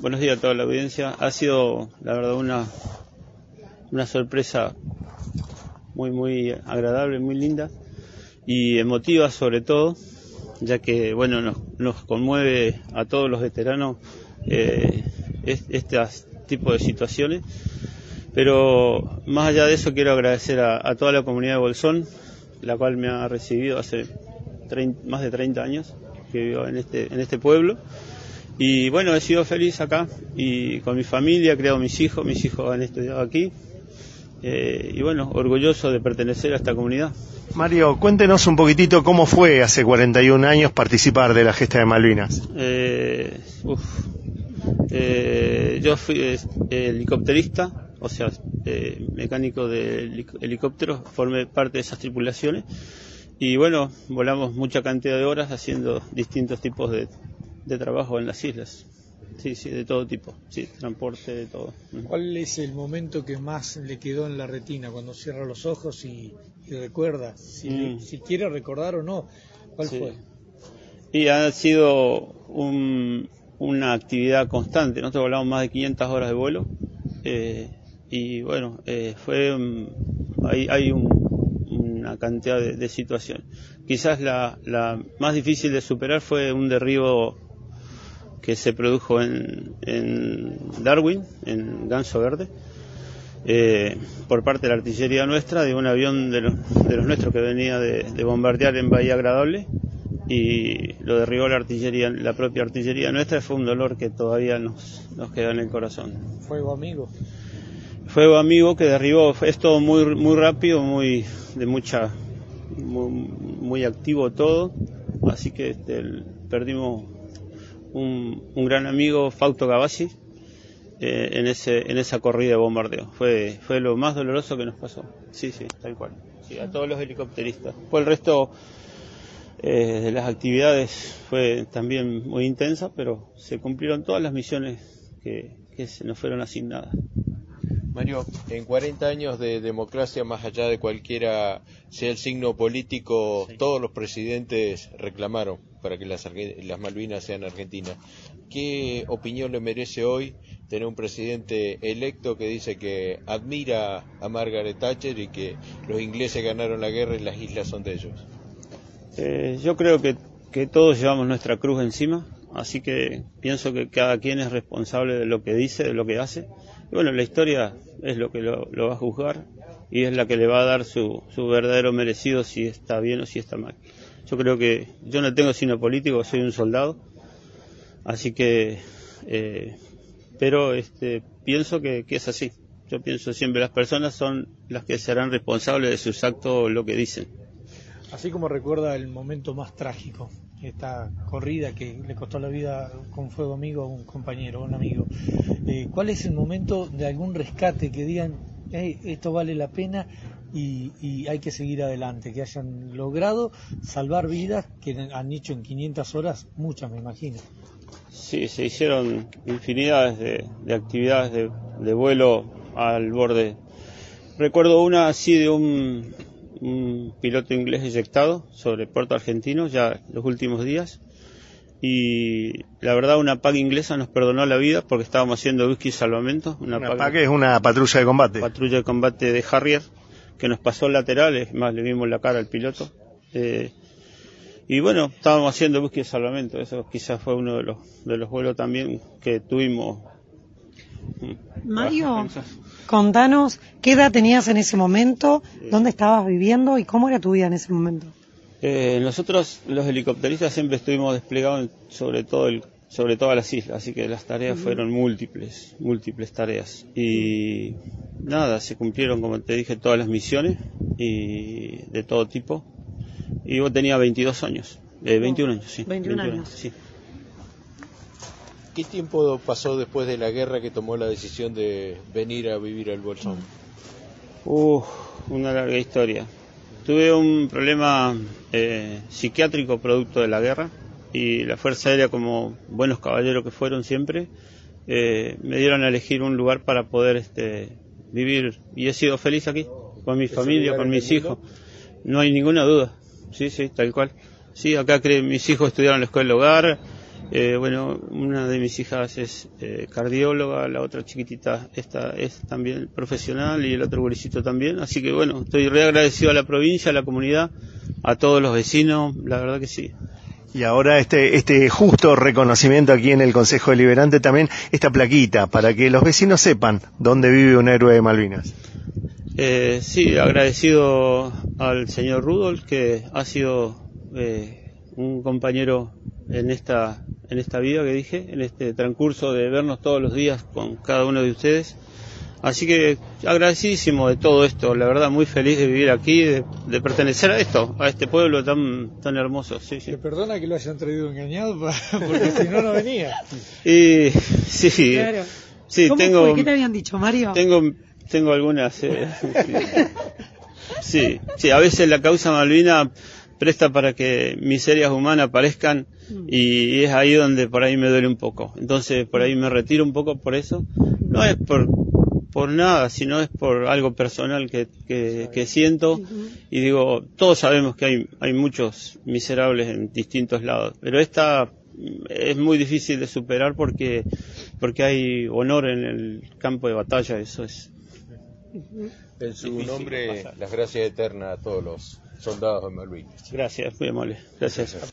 buenos días a toda la audiencia. Ha sido, la verdad, una sorpresa muy agradable, muy linda y emotiva sobre todo, ya que bueno nos conmueve a todos los veteranos este tipo de situaciones. Pero más allá de eso quiero agradecer a toda la comunidad de Bolsón, la cual me ha recibido hace más de 30 años que vivo en este pueblo. Y bueno, he sido feliz acá y con mi familia, he criado mis hijos han estudiado aquí. Y bueno, orgulloso de pertenecer a esta comunidad. Mario, cuéntenos un poquitito cómo fue hace 41 años participar de la gesta de Malvinas. Yo fui helicópterista, o sea, mecánico de helicópteros, formé parte de esas tripulaciones y bueno, volamos mucha cantidad de horas haciendo distintos tipos de trabajo en las islas. Sí, de todo tipo, sí, transporte, de todo. ¿Cuál es el momento que más le quedó en la retina cuando cierra los ojos y recuerda? Si quiere recordar o no, ¿cuál fue? Y ha sido una actividad constante. Nosotros volamos más de 500 horas de vuelo y bueno, hay una cantidad de situaciones. Quizás la más difícil de superar fue un derribo que se produjo en Darwin, en Ganso Verde, por parte de la artillería nuestra, de un avión de los nuestros que venía de bombardear en Bahía Agradable, y lo derribó la propia artillería nuestra. Fue un dolor que todavía nos queda en el corazón. ¿Fuego amigo? Fuego amigo que derribó, es todo muy rápido, muy activo todo, así que perdimos un gran amigo, Fausto Gavassi, en esa corrida de bombardeo. Fue lo más doloroso que nos pasó. Sí, tal cual. Sí, a todos los helicópteristas. Por el resto de las actividades fue también muy intensa, pero se cumplieron todas las misiones que se nos fueron asignadas. Mario, en 40 años de democracia, más allá de cualquiera sea el signo político, sí, todos los presidentes reclamaron para que las Malvinas sean argentinas. ¿Qué opinión le merece hoy tener un presidente electo que dice que admira a Margaret Thatcher y que los ingleses ganaron la guerra y las islas son de ellos? Yo creo que todos llevamos nuestra cruz encima, así que pienso que cada quien es responsable de lo que dice, de lo que hace. Y bueno, la historia es lo que lo va a juzgar y es la que le va a dar su verdadero merecido, si está bien o si está mal. Yo creo que yo no tengo signo político, soy un soldado, así que pero pienso que es así. Yo pienso siempre las personas son las que serán responsables de sus actos o lo que dicen. Así como recuerda el momento más trágico, esta corrida que le costó la vida con fuego amigo a un compañero, a un amigo, ¿cuál es el momento de algún rescate que digan, esto vale la pena y hay que seguir adelante, que hayan logrado salvar vidas que han hecho en 500 horas, muchas me imagino? Sí, se hicieron infinidades de actividades de vuelo al borde. Recuerdo una así de un piloto inglés eyectado sobre Puerto Argentino ya los últimos días, y la verdad una PAC inglesa nos perdonó la vida porque estábamos haciendo búsqueda y salvamento. Una PAC es una patrulla de combate. Patrulla de combate de Harrier que nos pasó lateral, es más, le vimos la cara al piloto. Y bueno, estábamos haciendo búsqueda y salvamento. Eso quizás fue uno de los vuelos también que tuvimos. Mario, contanos qué edad tenías en ese momento, dónde estabas viviendo y cómo era tu vida en ese momento. Nosotros los helicópteristas siempre estuvimos desplegados sobre todas las islas, así que las tareas fueron múltiples tareas. Y nada, se cumplieron, como te dije, todas las misiones y de todo tipo. Y vos tenías 22 años, 21 años, sí. 21 años. Sí. ¿Qué tiempo pasó después de la guerra que tomó la decisión de venir a vivir al Bolsón? Una larga historia. Tuve un problema psiquiátrico producto de la guerra, y la Fuerza Aérea, como buenos caballeros que fueron siempre, me dieron a elegir un lugar para poder vivir, y he sido feliz aquí, con mi familia, con mis hijos. No hay ninguna duda, sí, tal cual. Sí, acá mis hijos estudiaron en la escuela del hogar, Bueno, una de mis hijas es cardióloga, la otra chiquitita esta es también profesional y el otro gurisito también. Así que bueno, estoy re agradecido a la provincia, a la comunidad, a todos los vecinos, la verdad que sí. Y ahora este justo reconocimiento aquí en el Consejo Deliberante, también esta plaquita, para que los vecinos sepan dónde vive un héroe de Malvinas. Sí, agradecido al señor Rudolf, que ha sido un compañero en esta vida que dije, en este transcurso de vernos todos los días con cada uno de ustedes. Así que agradecidísimo de todo esto, la verdad muy feliz de vivir aquí, de pertenecer a esto, a este pueblo tan hermoso. Sí, sí. ¿Te perdona que lo hayan traído engañado? Porque si no, no venía. Y sí, Claro. sí, ¿Cómo fue? ¿Qué te habían dicho, Mario? Tengo algunas. Sí, a veces la causa Malvina presta para que miserias humanas aparezcan y es ahí donde por ahí me duele un poco. Entonces por ahí me retiro un poco por eso. No es por nada, sino es por algo personal que siento y digo, todos sabemos que hay muchos miserables en distintos lados, pero esta es muy difícil de superar porque hay honor en el campo de batalla, eso es. En su nombre, las gracias eternas a todos los soldados de Malvinas. Gracias, muy amable. Gracias.